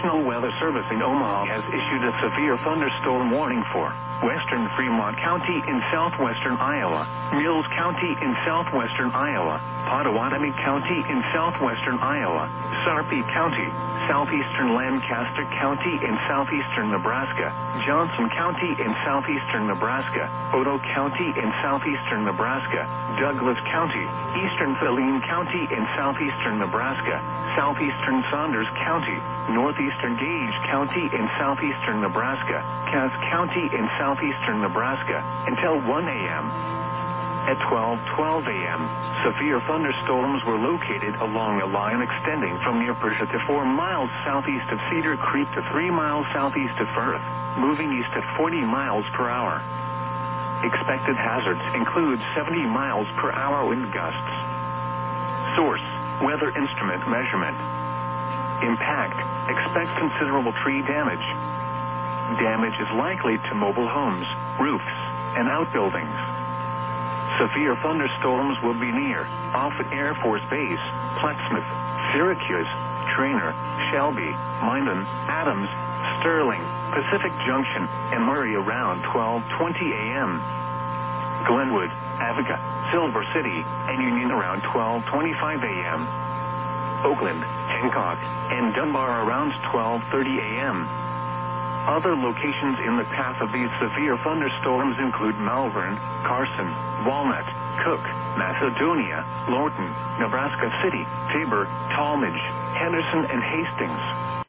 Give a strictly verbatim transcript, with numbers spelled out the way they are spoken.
National Weather Service in Omaha has issued a severe thunderstorm warning for western Fremont County in southwestern Iowa, Mills County in southwestern Iowa, Pottawatomie County in southwestern Iowa, Sarpy County, southeastern Lancaster County in southeastern Nebraska, Johnson County in southeastern Nebraska, Otoe County in southeastern Nebraska, Douglas County, eastern Saline County in southeastern Nebraska, southeastern Saunders County, northeastern Gage County in southeastern Nebraska, Cass County in southeastern Nebraska, until one a m At twelve twelve a m, severe thunderstorms were located along a line extending from near Persia to four miles southeast of Cedar Creek to three miles southeast of Firth, moving east at forty miles per hour. Expected hazards include seventy miles per hour wind gusts. Source: Weather Instrument Measurement. Impact: expect considerable tree damage. Damage is likely to mobile homes, roofs, and outbuildings. Severe thunderstorms will be near Offutt Air Force Base, Plattsmouth, Syracuse, Trainer, Shelby, Minden, Adams, Sterling, Pacific Junction, and Murray around twelve twenty a m Glenwood, Avoca, Silver City, and Union around twelve twenty-five a m Oakland, Hancock, and Dunbar around twelve thirty a m Other locations in the path of these severe thunderstorms include Malvern, Carson, Walnut, Cook, Macedonia, Lorton, Nebraska City, Tabor, Tallmadge, Henderson, and Hastings.